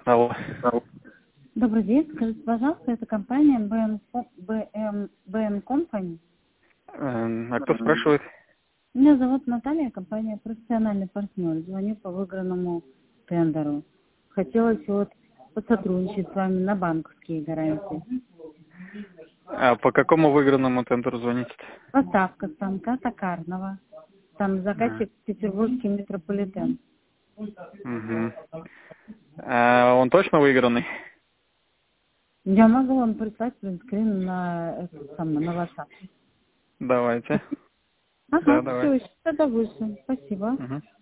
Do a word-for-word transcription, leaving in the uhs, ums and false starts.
Алло. Добрый день. Скажите, пожалуйста, это компания бэ эм, бэ эм, бэ эм Company. Эм, А кто спрашивает? Меня зовут Наталья, компания «Профессиональный партнер». Звоню по выигранному тендеру. Хотелось вот посотрудничать с вами на банковские гарантии. А по какому выигранному тендеру звоните? Поставка станка токарного. Там А, заказчик Петербургский метрополитен. угу. А он точно выигранный? Я могу вам прислать принтскрин на, это самое, на WhatsApp. Давайте. Да, Ага, давай. все, тогда выше. Спасибо. Угу.